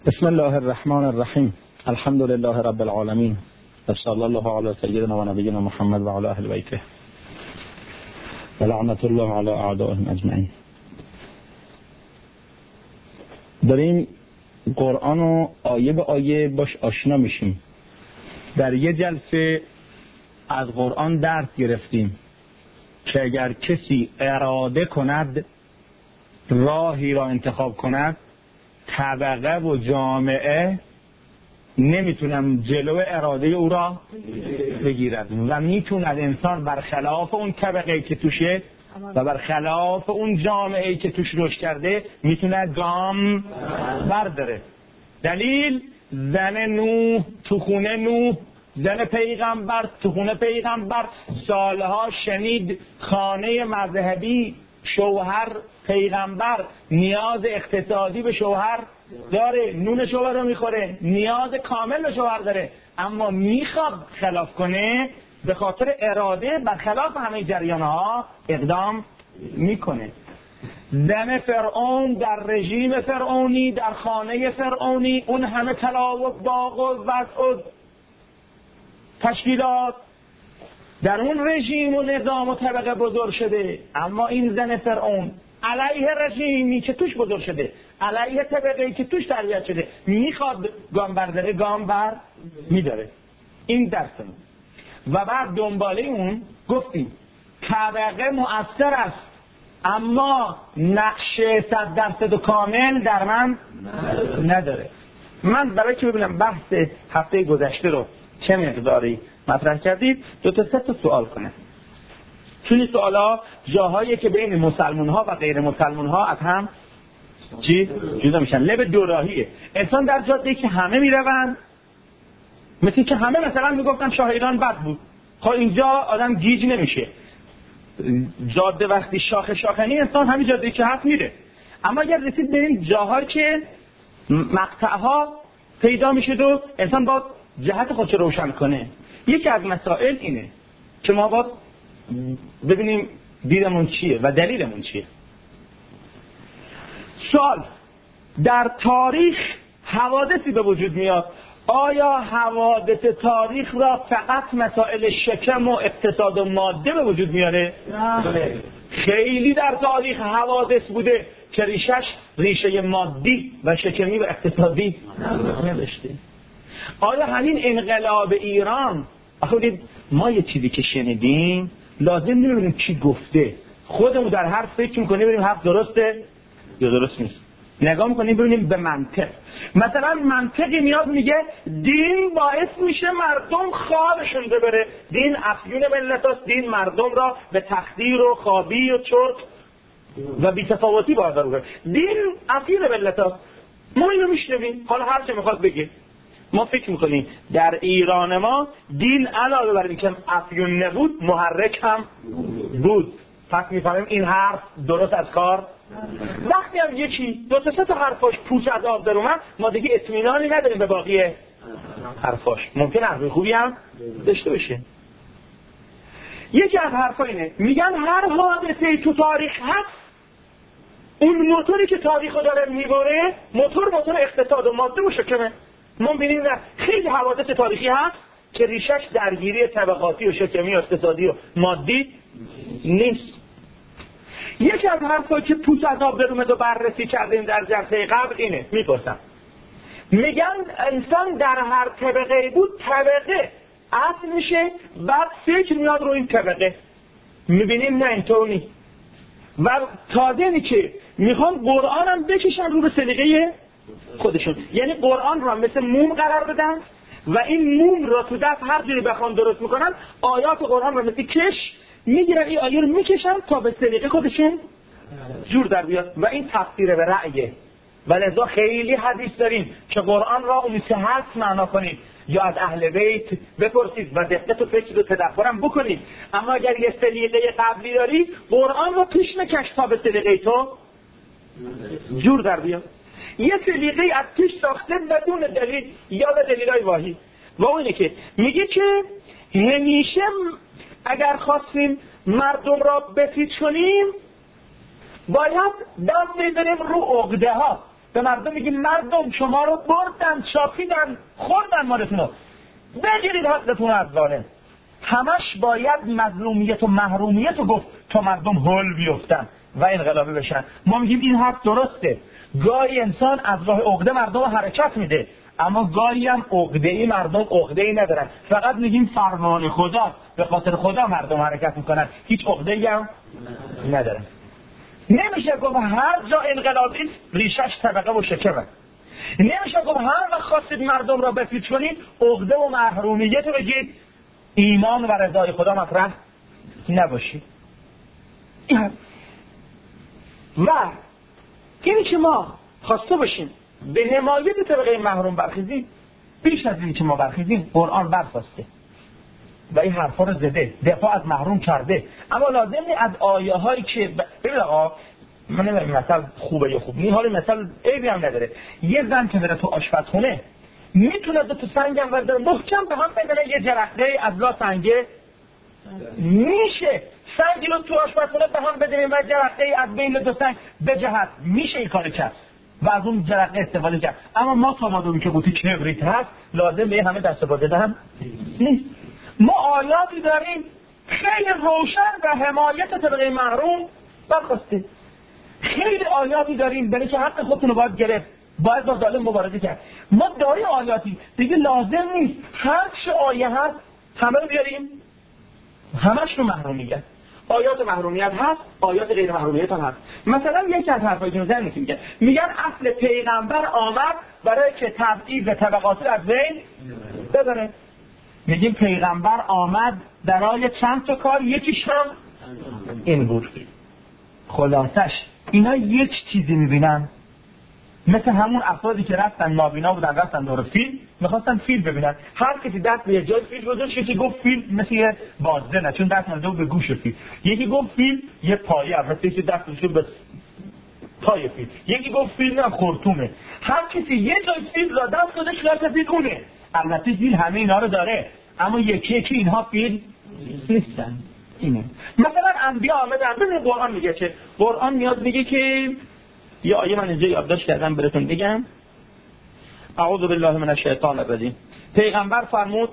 بسم الله الرحمن الرحیم. الحمد لله رب العالمین و صلی الله علی سیدنا و نبینا محمد و علی اهل بیته و لعنت الله علی اعدائهم اجمعین. داریم قرآن رو آیه به آیه باش آشنا میشیم. در یه جلسه از قرآن درس گرفتیم که اگر کسی اراده کند راهی را انتخاب کند، طبقه و جامعه نمیتونن جلو اراده او را بگیرد و میتوند انسان برخلاف اون طبقه که توشه و برخلاف اون جامعه که توش رشد کرده میتونه گام برداره. دلیل زن نوح تو خونه نوح، زن پیغمبر تو خونه پیغمبر، سالها شنید خانه مذهبی شوهر پیغمبر نیاز اقتصادی به شوهر داره، نون شوهر رو میخوره، نیاز کامل به شوهر داره، اما میخواد خلاف کنه، به خاطر اراده برخلاف همه جریانها اقدام میکنه. زن فرعون در رژیم فرعونی، در خانه فرعونی، اون همه طلا و باغ و وضع و تشکیلات، در اون رژیم و نظام و طبقه بزرگ شده، اما این زن فرعون علیه رژیمی که توش بزرگ شده، علیه طبقه‌ای که توش تربیت شده، میخواد گام برداره، گام بر میداره. این درسمون. و بعد دنباله اون گفتیم طبقه مؤثر است، اما نقش 100% و کامل در من نداره. من برای که ببینم بحث هفته گذشته رو چه مقداری مطرح کردید، 2-3 سوال کنه. چون این سوالا جاهایی که بین مسلمان ها و غیر مسلمان ها از هم جدا میشن. لب دوراهیه. انسان در جاده که همه میروند، مثل که همه مثلا میگفتن شاه ایران بد بود، خب اینجا آدم گیج نمیشه. جاده وقتی شاخنی انسان همین جاده که هست میره. اما اگر رسید به این جاهایی که مقطعها پیدا میشه و انسان با جهت خودش روشن کنه، یکی از مسائل اینه که ما باید ببینیم دیدمون چیه و دلیلمون چیه. سوال: در تاریخ حوادثی به وجود میاد، آیا حوادث تاریخ را فقط مسائل شکم و اقتصاد و ماده به وجود میاره؟ نه. خیلی در تاریخ حوادث بوده که ریشه مادی و شکمی و اقتصادی نداشته. آیا همین انقلاب ایران، آخه ما یه چیزی که شنیدیم لازم نمی‌بینیم کی گفته، خودمون در هر فکر می‌کنیم ببینیم حرف درسته یا درست نیست، نگاه می‌کنیم ببینیم به منطق. مثلا منطقی میاد میگه دین باعث میشه مردم خوابشون ببره، دین افیون ملت است، دین مردم را به تخدیر و خوابی و چرت و بی‌تفاوتی وادار می‌کنه، دین افیون ملت است. ما اینو میشنویم، حالا هر چه میخواد بگه، ما فکر میکنیم در ایران ما دین علاوه بر اینکه افیون نبود محرک هم بود. پس میفهمیم این حرف درست از کار. وقتی هم یکی 2-3 حرفاش پوچ از آب در اومد، ما دیگه اطمینانی نداریم به باقی حرفاش. ممکن حرف خوبی هم داشته باشه. یکی از حرفا اینه، میگن هر حادثه‌ای تو تاریخ هست، اون موتوری که تاریخو داره میبره موتور اقتصاد و ماده و شکمه. ما ببینیم خیلی حوادث تاریخی هست که ریشش درگیری طبقاتی و شکمی و اقتصادی و مادی نیست. یکی از حرفایی که پوچ از آب در اومد و بررسی کردیم در جلسه قبل اینه، میپرسم، میگن انسان در هر طبقه بود طبقه اصل میشه، بعد فکر میاد رو این طبقه. میبینیم نه اینطور نیست. و تازه اینی که میخوان قرآن هم بکشن رو به سلیقه خودشون، یعنی قرآن رو هم مثل موم قرار بدن و این موم را تو دست هر جوری بخوان درست میکنن، آیات قرآن رو مثل کش میگیرن، این آیه رو میکشن تا به سلیقه خودشون جور در بیاد و این تفسیر به رأیه. و لذا خیلی حدیث داریم که قرآن را اون چه هست معنا کنید یا از اهل بیت بپرسید و دقت و فکر و تدبرم بکنید، اما اگر یه سلیقه قبلی داری قرآن رو پیش نکش تا به سلیقه تو جور در بیاد. یه سلیقه از پیش ساخته بدون دلیل یا به دلیلای واهی، و اونه که میگه که همیشه اگر خواستیم مردم را بسیج کنیم باید دست بزنیم رو عقده ها. به مردم میگیم مردم شما رو بردن، چاپیدن، خوردن مالتونو، بگیرید حقتون از ظالم. همش باید مظلومیت و محرومیت رو گفت تا مردم هول بیفتن و انقلابی بشن. ما میگیم این حرف درسته. گاهی انسان از راه عقده مردم رو حرکت میده، اما گاهی هم عقده‌ای مردم عقده‌ای ندارن. فقط میگیم فرمان خدا، به خاطر خدا مردم حرکت میکنن، هیچ عقده‌ای هم ندارن. نمیشه گفت هر جا انقلابی ریشش طبقه و شکمه. نمیشه گفت هر وقت خواستید مردم را بپیچ کنید عقده و محرومیت رو بگید، ایمان و رضای خدا مطرح نباشید. و اینی که ما خواسته باشیم به حمایت طبقه محروم برخیزیم، بیش از اینی که ما برخیزیم قرآن برخواسته و این حرفا رو زده، دفاع از محروم کرده. اما لازم نیست از آیه هایی که ببین آقا، من نمیدونم مثل خوبه یا خوب نیست، حالا مثل عیبی هم نداره. یه زن که بره تو آشپزخونه میتونه دو تا سنگم ورده محکم به هم بدنه، یه جرقه از لا سنگه میشه سنگی رو تو آشپزخونه به هم بدنیم و جرقه از بین دو سنگ بجهد، میشه این کار کرد و از اون جرقه استفاده کرد. اما ما تا مادومی که بوتی کبریت هست لازم به همه دست باده هم نیست. ما آیاتی داریم خیلی روشن و حمایت طبقه محروم برخواسته. خیلی آیاتی داریم برای که حق خودتون رو باید گرفت، باید با ظالم مبارزه کرد. ما داریم آیاتی دیگه، لازم نیست هر چه آیه هست همه رو بیاریم همش رو محرومیت. آیات محرومیت هست، آیات غیر محرومیت هم هست. مثلا یکی از حرفایی که میزنن میگن اصل پیغمبر آمد برای که تبعیض طبقاتی از بین ببره. میگیم پیغمبر آمد برای چند تا کار، یکیش هم این بود. خلاصش اینا یک چیزی میبینن، مثل همون افرادی که رفتن نابینا بودن، رفتن دور فیل، میخواستن فیل ببینن. هر کسی دست به جای فیل گذاشت، یکی گفت فیل مثل یه بازده، چون دست نزده به گوش فیل. یکی گفت فیل یه پایه، مثل یکی دست گذاشت به پای فیل. یکی گفت فیل نه خرطومه. هر کسی یه جای فیل را دست گذاشت که فیل اونه. البته فیل همه اینا رو داره، اما یکی یکی اینها فیل نیستن. اینه مثلا انبیا آمدن. ببین قرآن میگه چه؟ قرآن میاد میگه که یا آیه من اینجا یادداشت کردم براتون بگم. اعوذ بالله من الشیطان الرجیم. پیغمبر فرمود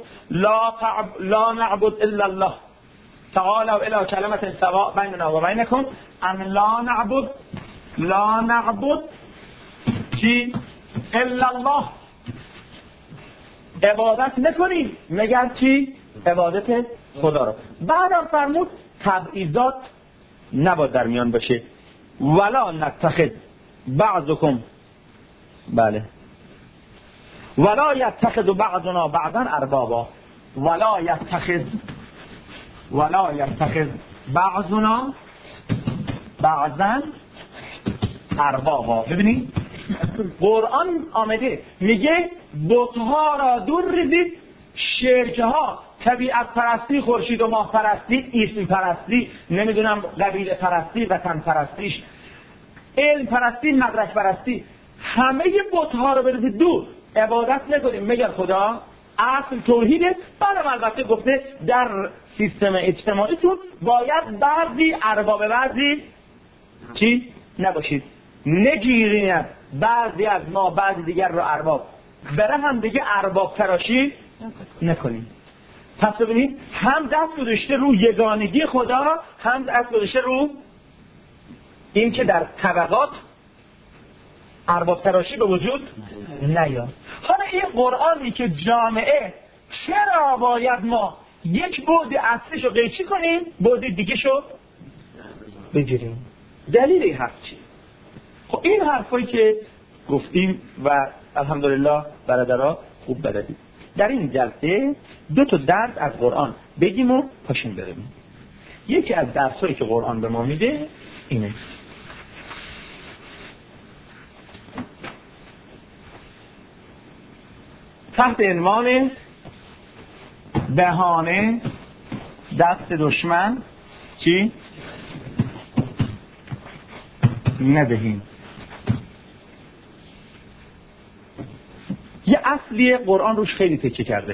لا نعبد الا الله تعالوا الى کلمة سواء بیننا و بینکم ان لا نعبد چی الا الله. عبادت نکنیم مگر چی؟ عبادت خدا رو. بعدم فرمود تبعیضات نباید در میان باشه. ولا نتخذ بعضکم بله ولا یتخذ بعضنا بعضا اربابا ولا یتخذ بعضنا بعضا اربابا. ببینید قرآن آمده میگه بت‌ها را دور ریزید، شرک‌ها، طبیعت پرستی، خورشید و ماه پرستی، ایسم پرستی، نمیدونم قبیله پرستی، وطن پرستیش، علم پرستی، مدرک پرستی، همه بت‌ها رو بریزید دور. عبادت نکنیم مگر خدا. اصل توحیده. بعدم البته گفته در سیستم اجتماعیتون باید بعضی ارباب بعضی چی نباشید، نگیرید بعضی از ما بعضی دیگر رو ارباب، بره هم دیگه ارباب تراشی نکنیم. پس ببینید هم دست گذاشته رو یگانگی خدا، هم دست گذاشته رو این که در طبقات ارباب تراشی به وجود نیاد. حالا این قرآنی که جامعه، چرا باید ما یک بعد اصلیشو قیچی کنیم، بعد دیگه شو بگیریم؟ دلیل این حرف چیه؟ خب این حرفایی که گفتیم و الحمدلله برادرها خوب بلدید. در این جلسه دو تا درس از قرآن بگیم و پاشیم بریم. یکی از درسایی که قرآن به ما میده اینه. تحت عنوان بهانه دست دشمن چی؟ ندهیم. یه اصلی قرآن روش خیلی تکیه کرده.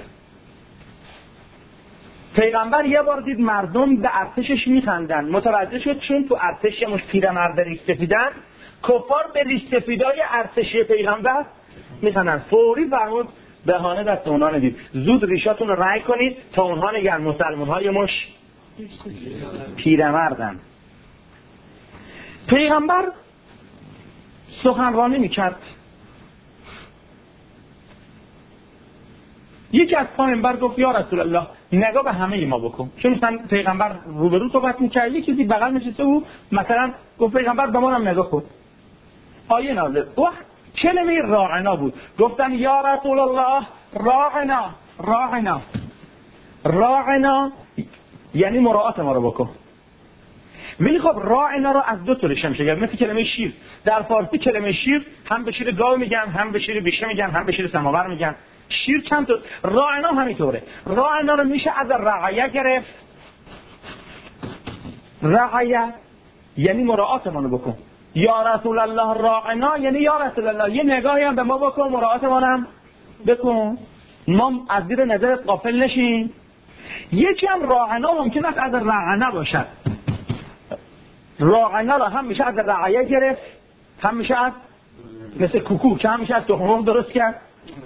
پیغمبر یه بار دید مردم به ارتشش میخندن، متوجه شد چون تو ارتش یه مش پیرمرد ریش سفیدن، کفار به ریش‌سفیدای ارتشی پیغمبر میخنن. فوری فرمود بهانه دست اونها ندید، زود ریشاتون رو رای کنید تا اونها نگن مسلمان های مش پیرمردن. پیغمبر سخنرانی میکرد. یکی از پیامبر گفت یا رسول الله نگاه به همه ما بکن. چون مثلا پیغمبر روبرو صحبت میکرد، یکی چیزی بغل نشسته بود، مثلا گفت پیغمبر به ما هم نگاه کن. آیه نازل و کلمه راعنا بود. گفتن یا رسول الله راعنا. راعنا راعنا یعنی مراعات ما رو بکن. ولی خب راعنا رو از دو طور میشه گفت، مثل کلمه شیر. در فارسی کلمه شیر هم به شیر گاو میگن، هم به شیر بیشه میگن، هم به شیر سماور میگن. شیر چند تا. راعنا همینطوره. راعنا رو میشه از رعیه گرفت. رعیه یعنی مراعات ما رو بکن. یا رسول الله راعنا یعنی یا رسول الله یه نگاهی هم به ما بکن، مراعات ما هم بکن، ما از زیر نظرت غافل نشیم. یکی هم راعنا ممکن است از رعنا باشد. راعنا رو هم میشه از رعیه گرفت، هم میشه از مثل کوکو که هم میشه از تخم درست کرد.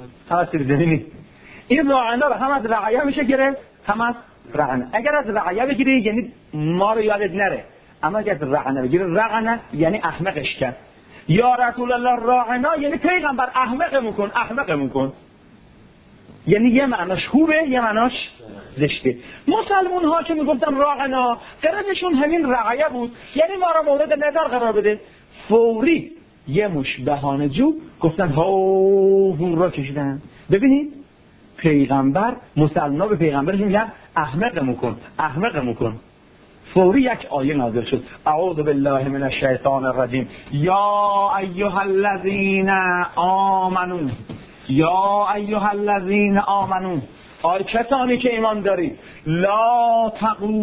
این راعنا رو هم از رعیه میشه گرفت، هم از رعنا. اگر از رعیه بگیری یعنی ما رو یادت نره، اما اگر از رعنا بگیری، رعنا یعنی احمقش کرد. یا رسول الله راعنا یعنی پیغمبر احمقمون کن، احمقمون کن. یعنی یه معناش خوبه، یه معناش زشته. مسلمون ها که میگفتن راعنا قرارشون همین رعیه بود، یعنی ما رو مورد نظر قرار بده. فوری یه مش بهانه جو گفتن هون را کشیدن. ببینید پیغمبر، مسلمان ها به پیغمبرش میگن احمقمون کن، احمقمون کن. فوری یک آیه نازل شد اعوذ بالله من الشیطان الرجیم یا ایها الذین آمنو. یا ایها الذین آمنو ای کسانی که ایمان دارید، لا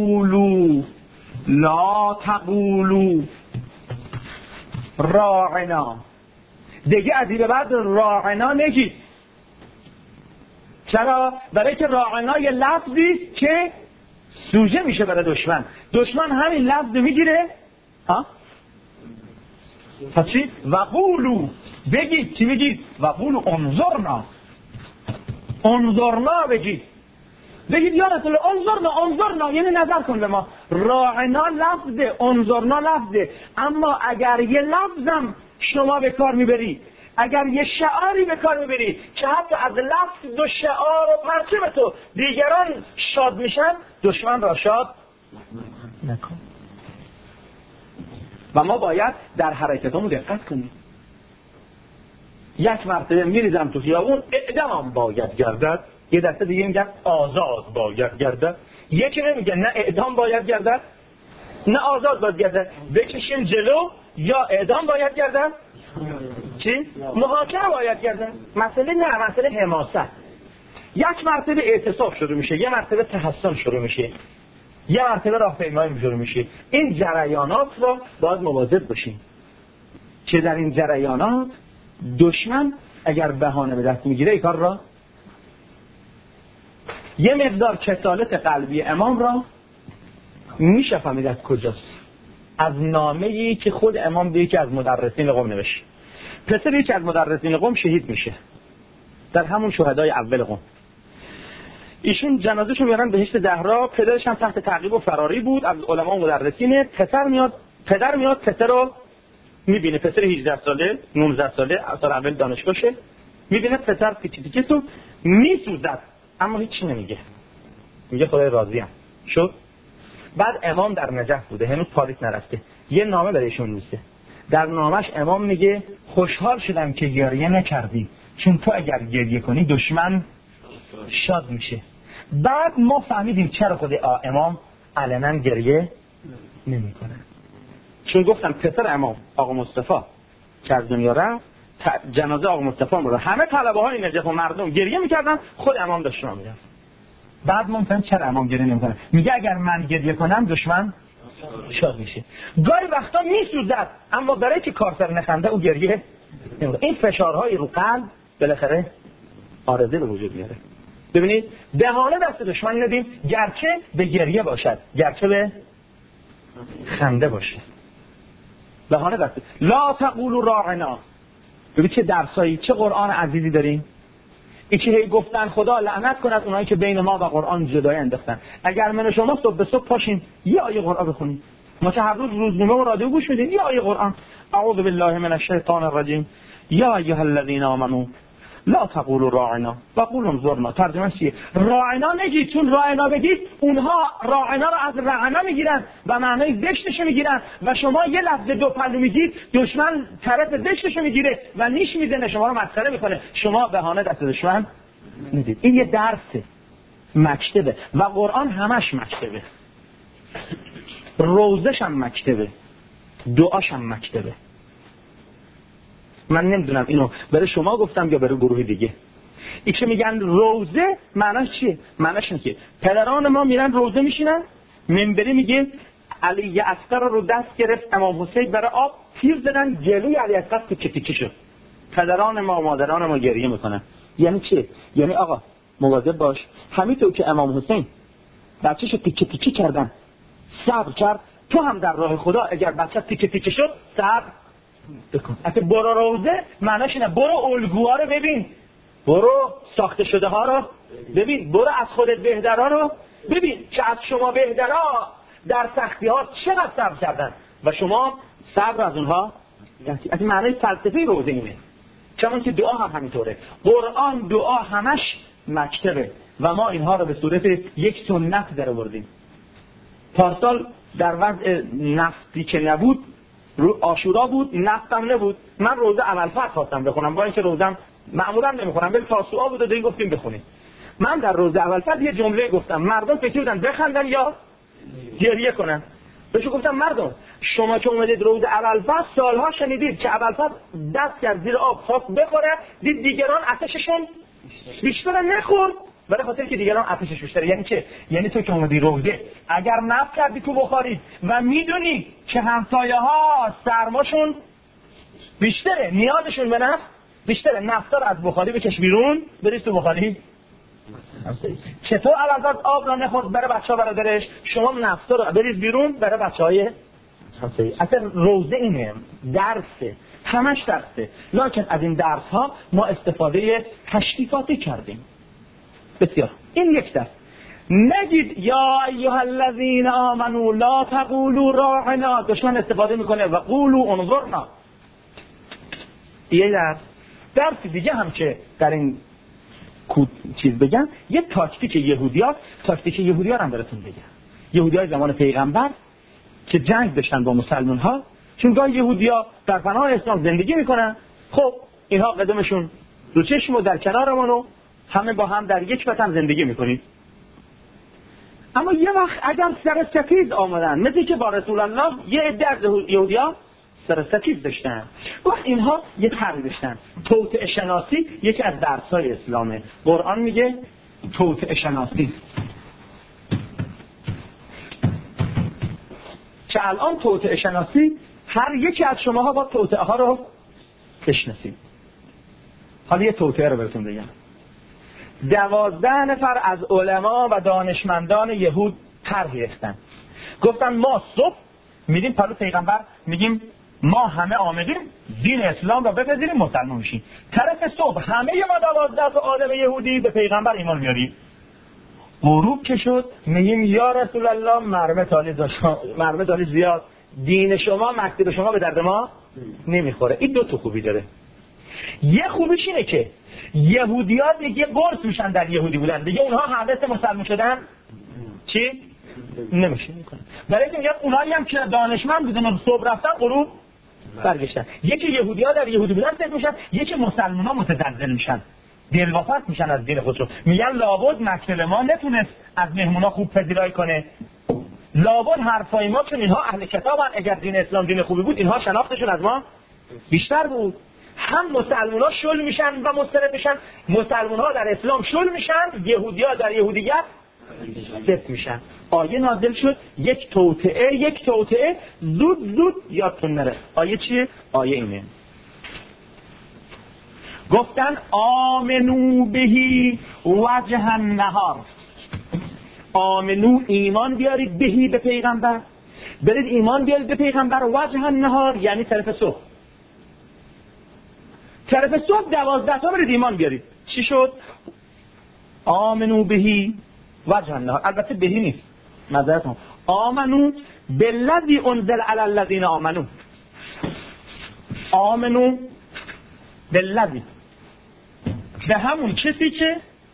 تقولوا راعنا. دیگه از این به بعد راعنا نگید. چرا؟ برای که راعنا یه لفظی که سوژه میشه برای دشمن. دشمن همین لفظ میگیره. پس چی؟ وقولو بگید. چی بگید؟ وقولو انظرنا بگید. بگید یا رسول انظرنا یعنی نظر کن به ما. راعنا لفظه، انظرنا لفظه. اما اگر یه لفظم شما به کار میبری، اگر یه شعاری به کار میبری که حتی از لفظ دو شعار و پرچم تو دیگران شاد میشن، دشمن را شاد نکن. و ما باید در حرکتمون دقت کنیم. یک مرتبه میریزم تو خیابون اعدام باید گردد، یه دسته دیگه میگن آزاد باید گردد. یکی نمیگه نه اعدام باید گردد نه آزاد باید گردد. بکشین جلو، یا اعدام باید گردد چی؟ محاکمه باید گردد. مسئله نه، مسئله حماست. یک مرتبه اعتصاب شروع میشه، یه مرتبه تحصن شروع میشه، یه مرتبه راهپیمایی شروع میشه. این جریانات رو باید مواظب باشیم که در این جریانات دشمن اگر بهانه به دست میگیره این کار را، یه مقدار کسالت قلبی امام را میشه فهمید از کجاست. از نامه‌ای که خود امام به یکی از مدرسین قم نوشت. پسر یکی از مدرسین قم شهید میشه در همون شهدای اول قم. ایشون جنازه‌شو میارن بهشت زهرا، پدرش هم تحت تعقیب و فراری بود از علما و مدرسین. پدر میاد پسر رو میبینه، پسر 18 ساله 19 ساله سال اول دانشگاهشه، میبینه پسر تیکه تو میسوزد اما هیچ نمیگه، میگه خدای راضیم شد. بعد امام در نجف بوده، هنوز پاریس نرفته، یه نامه برایشون میسه. در نامش امام میگه خوشحال شدم که گریه نکردی، چون تو اگر گریه کنی دشمن شاد میشه. بعد ما فهمیدیم چرا خود امام علنا گریه نمیکنه. چون گفتم پسر امام آقا مصطفی که از دنیا رفت، جنازه آقا مصطفی رو همه طلبه های نجف و مردم گریه میکردن، خود امام داشت میرفت. بعد ما فهمیدیم چرا امام گریه نمیکنه. میگه اگر من گریه کنم دشمن شاد میشه. گاهی وقتا میسوزد اما برای که کارسر نخنده او گریه نمیکنه. این فشارهای رو قلب بالاخره عارضه به وجود میاره. ببینید بهانه دست دشمن ندیم، گرچه به گریه باشد، گرچه به خنده باشه. بهانه دسته. لا تقولوا راعنا. ببین چه درسایی، چه قرآن عزیزی داریم. این که هی گفتن خدا لعنت کند اونایی که بین ما و قرآن جدایی انداختن. اگر من و شما صبح به صبح پاشیم یه آیه قرآن بخونیم، ما چه هر روز روزنامه و رادیو گوش میدیم، یه آیه قرآن، اعوذ بالله من الشیطان الرجیم، یا ایها الذین آمنوا لا تقولوا راعنا وقولوا انظرنا. ترجمه چیه؟ راعنا نگید، چون راعنا بگید اونها راعنا رو از رعنا میگیرن و معنای زشتش میگیرن و شما یه لفظ دو پهلو میگید، دشمن طرف زشتش میگیره و نیش میزنه، شما رو مسخره میکنه، شما بهانه دست دشمن ندید. این یه درسه، مکتبه و قرآن همش مکتبه، روزش هم مکتبه، دعاش هم مکتبه. من نمیدونم اینو برای شما گفتم یا برای گروه دیگه. این که میگن روزه معناش چیه؟ معناش اینه که پدران ما میرن روزه میشینن، منبری میگه علی اصغر رو دست گرفت امام حسین برای آب تیر زدن جلوی علی اصغر تیکه تیکه شد. پدران ما و مادران ما گریه میکنن. یعنی چه؟ یعنی آقا مواظب باش، همینطور که امام حسین بچه‌شو تیکه تیکه کردن صبر کرد، تو هم در راه خدا اگر بچه تیکه تیکه شد صبر بکن. اگه برو روزه معناش اینه برو الگوها رو ببین، برو ساخته شده ها رو ببین، برو از خودت بهترها رو ببین که از شما بهترها در سختی ها چقدر صبر کردن و شما صبر از اونها. از این معنای فلسفی روزه اینه. چون که دعا هم همینطوره، قرآن دعا همش مکتبه و ما اینها رو به صورت یک سنت در آوردیم. پارسال در وضع نفتی که نبود، رو عاشورا بود، نفتم نبود، من روزه اول فرض خواستم بخونم، با اینکه روزم معمولا نمیخونم، ولی تاسوعا بود و دیگه گفتیم بخونیم. من در روزه اول فرض یه جمله گفتم، مردم فکر بودن بخندن یا گریه کنن. بهش گفتم مردم شما که اومدید روزه اول فرض سالها شنیدید که اول فرض دست کرد زیر آب خواست بخوره، دید دیگران آتششون بیشتر نخورد، برای خاطر که دیگران آتشش بیشتره. یعنی چه؟ یعنی تو که اومدی روزه اگر نفت کردی تو بخاری و میدونی که همسایه ها سرماشون بیشتره، نیازشون به نفت بیشتره، نفتا رو از بخاری بکش بیرون بریز تو بخاری. چطور اول آب را نخورد برای بچه ها برادرش، شما نفتا رو بریز بیرون برای بچه های همسایه. اصلا روزه اینه، درسه، همش درسه، لکن از این درس ها ما استفاده تشریفاتی کردیم. بسیار. این یک درس. نگید یا ایها الذین آمنوا لا تقولوا راعنا، دشمن استفاده میکنه و قولوا انظرنا. یه درس دیگه هم که در این چیز بگم، یه تاکتیک یهودی‌ها هم براتون بگم. یهودی‌های زمان پیغمبر که جنگ داشتن با مسلمان‌ها، چون گاه یهودی‌ها در پناه اسلام زندگی میکنن، خب اینها قدمشون رو چشم و در کنارمونو همه با هم در یک وطن زندگی میکنید. اما یه وقت اگر سرستیز آمدن، مثل که با رسول الله یه عده از یهودی‌ها سرستیز داشتن، وقت اینها یه طرح داشتن. توطئه شناسی یکی از درس‌های اسلامه. قرآن میگه توطئه شناسی، که الان توطئه شناسی هر یکی از شماها با توطئه ها رو بشناسید. حالا یه توطئه رو بهتون بگم. 12 نفر از علما و دانشمندان یهود طرح ریختن، گفتن ما صبح میریم پلو پیغمبر میگیم ما همه آمدیم دین اسلام را بپذیریم مسلمان میشیم. طرف صبح همه ما 12 تا آدم یهودی به پیغمبر ایمان میاریم. غروب که شد میگیم یا رسول الله مرمه تالی زیاد، دین شما مکتب شما به درد ما نمیخوره. این دو تا خوبی داره. یه خوبیش اینه که یهودی‌ها دیگه قرص میشن در یهودی بودن، دیگه اونها حدث مسلمان شدن چی؟ نمیشه میکنن. برای اینکه میگن اونایی هم که دانشمند بودن و صبح رفتن غروب برگشتن. یکی یهودی‌ها در یهودی بودن ست میشن، یکی مسلمان‌ها متزلزل میشن، دلواپس میشن از دین خودشون. میگن لابد مکتب ما نتونست از مهمونا خوب پذیرایی کنه، لابد حرفای ما چون اینها اهل کتابن، اگر دین اسلام دین خوبی بود اینها شناختشون از ما بیشتر بود. هم مسلمان‌ها شل میشن و مضطرب میشن، مسلمان‌ها در اسلام شل میشن، یهودی‌ها در یهودیت ست میشن. آیه نازل شد یک توطئه زود یادتون نره. آیه چیه؟ آیه اینه، گفتن آمنو بهی وجه النهار، آمنو ایمان بیارید بهی به پیغمبر، برید ایمان بیارید به پیغمبر وجه النهار یعنی طرف صبح. طرف صبح 12 تا برید ایمان بیارید. چی شد؟ آمنو بهی وجه النهار. البته بهی نیست، معذرت آمنو بالذی انزل علی الذین آمنو. آمنو بالذی، به همون کسی که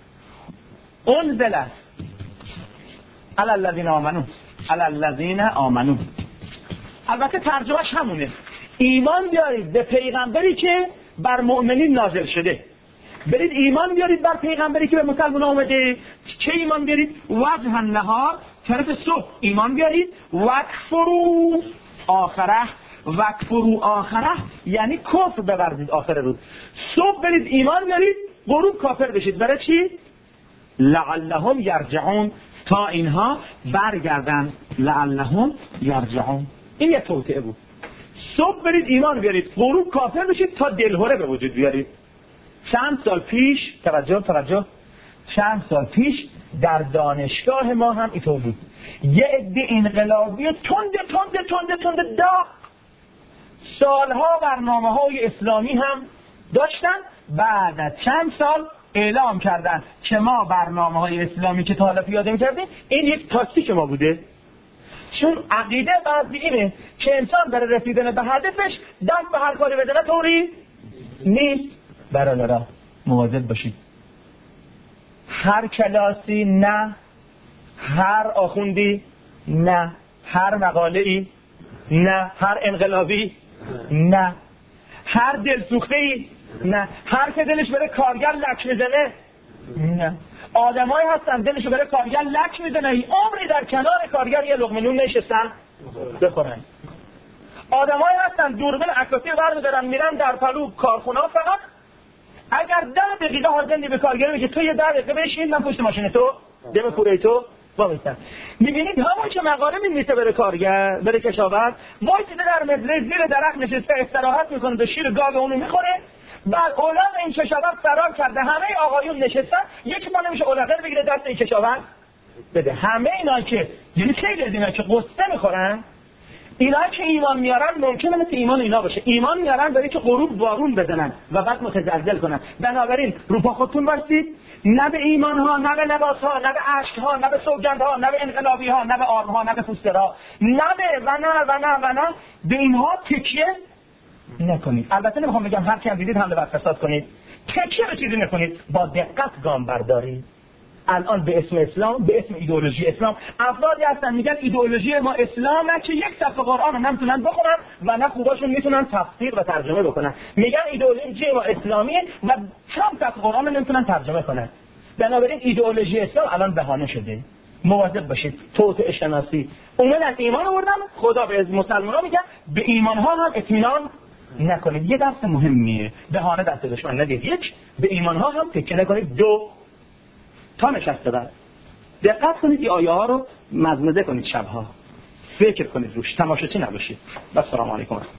انزل علی الذین آمنو، علی الذین آمنو. البته ترجمهش همونه، ایمان بیارید به پیغمبری که بر مؤمنین نازل شده. برید ایمان بیارید بر پیغمبری که به مسلمان آمده. چه ایمان بیارید؟ وجه النهار، طرف صبح ایمان بیارید. وکفروا آخره، وکفروا آخره یعنی کفر بورزید آخر روز. صبح برید ایمان بیارید، غروب کافر بشید. برای چی؟ لعلهم یرجعون، تا اینها برگردن. لعلهم یرجعون، این یه توطئه بود. صبح برید ایمان بیارید، غروب کافر بشید تا دلهره به وجود بیارید. چند سال پیش، توجه، چند سال پیش در دانشگاه ما هم اینطور بود. یه عده انقلابی تند داغ سالها برنامه‌های اسلامی هم داشتن. بعد از چند سال اعلام کردن که ما برنامه‌های اسلامی که تا حالا پیاده می‌کردیم این یک تاکتیک ما بوده. چون عقیده بعضی اینه که انسان برای رسیدن به هدفش دست به هر کاری بزنه طوری نیست. برادرها مواظب باشید. هر کلاسی نه، هر آخوندی نه، هر مقاله‌ای نه، هر انقلابی نه، هر دلسوخته‌ای نه، هر که دلش بره کارگر لک میزنه نه. آدمایی هستن دلش بره کارگر لک میزنه، عمری در کنار کارگر یه لقمه نون نشستن بخورن. آدمایی هستن دوربین عکاسی برمی‌دارن میرن در پلو کارخونه‌ها، فقط اگر 10 دقیقه حاضر به کارگر میگه تو یه 10 دقیقه بشین من پشت ماشین تو دم کوره تو وامیستم. میبینید همون که مقاله می‌نویسه بره کارگر، بره کشاورز، وایسیده در مزرعه زیر درخت نشسته استراحت میکنه، به شیر گاو اونو میخوره. بعد اولاد این کشاورز فرار کرده، همه آقایون نشستن، یک ما نمیشه اولاد بگیره دست این کشاورز بده. همه اینا که یعنی خیلی از اینا که قصه میخورن، اینا که ایمان میارن ممکنه مثل ایمان اینا باشه. ایمان میارن برای که غروب بارون بزنن و بعد متزلزل کنن. بنابراین رو پا خودتون باشید، نه به ایمان ها، نه به لباس ها، نه به عشق ها، نه به سوگند ها، نه به انقلابی ها، نه به آرم ها، نه به پوسترها، نه به و نه به اینها تکیه نکنید. البته نمیخوام بگم هر کی هم دیدید حمله بر فساد کنید، تکیه به چیزی نکنید، با دقت گام بردارید. الان به اسم اسلام، به اسم ایدئولوژی اسلام، افرادی هستن میگن ایدئولوژی ما اسلامه که یک صفحه قرآن رو نمیتونن بخونن و نه خوباشون میتونن تفسیر و ترجمه بکنن. میگن ایدئولوژی ما اسلامیه و چند صفحه قرآن رو نمیتونن ترجمه کنن. بنابراین ایدئولوژی اسلام الان بهانه شده. مواظب باشید. توطئه شناسی اومد از ایمان آوردن، خدا به مسلمان‌ها میگه به ایمان‌ها هم اطمینان نکنید. یه درس مهمیه، بهانه دست دشمن ندید. یک، به ایمان‌ها هم تکیه نکنید. دو، تا نشسته بعد دقت کنید این آیه ها رو مزمزه کنید، شبها فکر کنید روش، تماشاچی نباشید. و السلام علیکم.